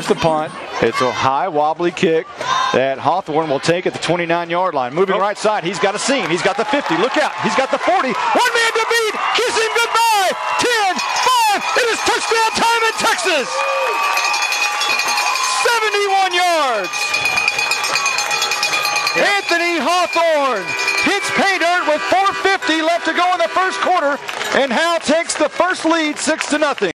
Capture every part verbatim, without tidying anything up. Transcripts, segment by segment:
the punt. It's a high, wobbly kick that Hawthorne will take at the twenty-nine yard line. Moving oh. right side, he's got a seam. He's got the fifty. Look out. He's got the forty. One man to beat. Kiss him goodbye. ten, five. It is touchdown time in Texas. seventy-one yards. Anthony Hawthorne hits pay dirt with four fifty left to go in the first quarter, and Hal takes the first lead six to nothing.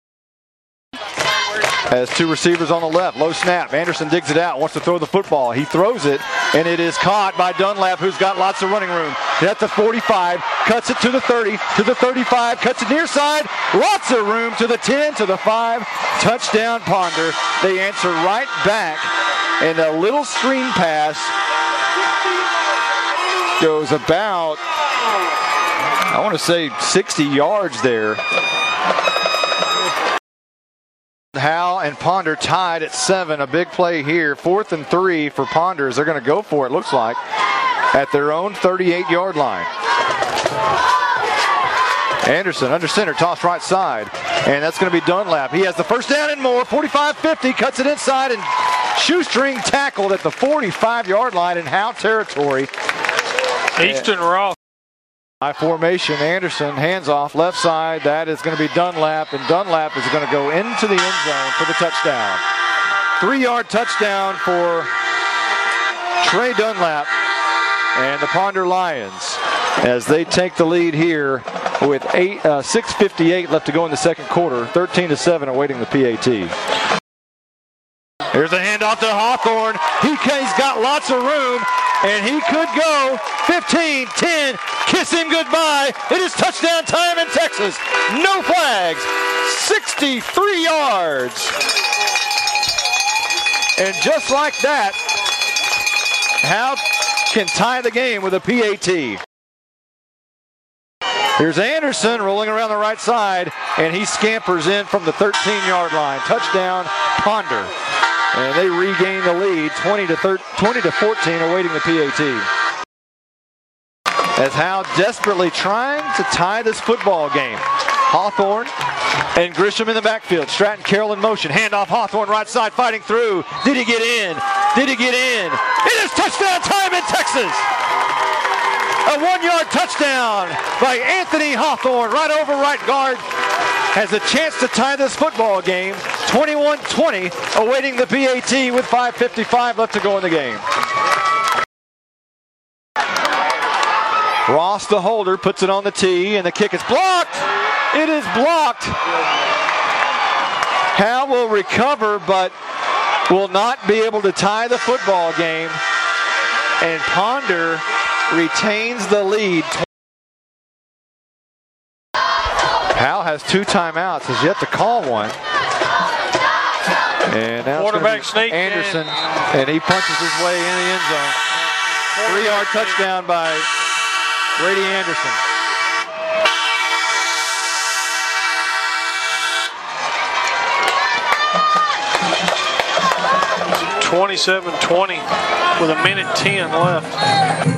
Has two receivers on the left. Low snap. Anderson digs it out. Wants to throw the football. He throws it, and it is caught by Dunlap, who's got lots of running room. At the forty-five. Cuts it to the thirty. To the thirty-five. Cuts it near side. Lots of room to the ten. To the five. Touchdown Ponder. They answer right back. And a little screen pass goes about, I want to say, sixty yards there. Hal and Ponder tied at seven. A big play here. Fourth and three for Ponders. They're going to go for it, looks like, at their own thirty-eight yard line. Anderson under center, tossed right side. And that's going to be Dunlap. He has the first down and more. forty-five fifty, cuts it inside, and shoestring tackled at the forty-five yard line in Hal territory. Easton Ross. High formation, Anderson, hands off, left side. That is going to be Dunlap, and Dunlap is going to go into the end zone for the touchdown. Three yard touchdown for Trey Dunlap and the Ponder Lions as they take the lead here with eight, uh, six fifty-eight left to go in the second quarter. thirteen to seven awaiting the P A T. Here's a handoff to Hawthorne. He, he's got lots of room, and he could go fifteen, ten, kiss him goodbye. It is touchdown time in Texas. No flags, sixty-three yards. And just like that, Hal can tie the game with a P A T. Here's Anderson rolling around the right side, and he scampers in from the thirteen yard line. Touchdown, Ponder. And they regain the lead, twenty to fourteen, awaiting the P A T. As Hal desperately trying to tie this football game. Hawthorne and Grisham in the backfield. Stratton Carroll in motion. Handoff Hawthorne right side, fighting through. Did he get in? Did he get in? It is touchdown time in Texas. A one-yard touchdown by Anthony Hawthorne, right over right guard. Has a chance to tie this football game. twenty-one twenty, awaiting the P A T with five fifty-five left to go in the game. Ross, the holder, puts it on the tee, and the kick is blocked. It is blocked. Hal will recover, but will not be able to tie the football game. And Ponder retains the lead. Hal has two timeouts, has yet to call one. And now quarterback sneak Anderson, in. And he punches his way in the end zone. Three-yard touchdown by Brady Anderson. twenty-seven twenty with a minute ten left.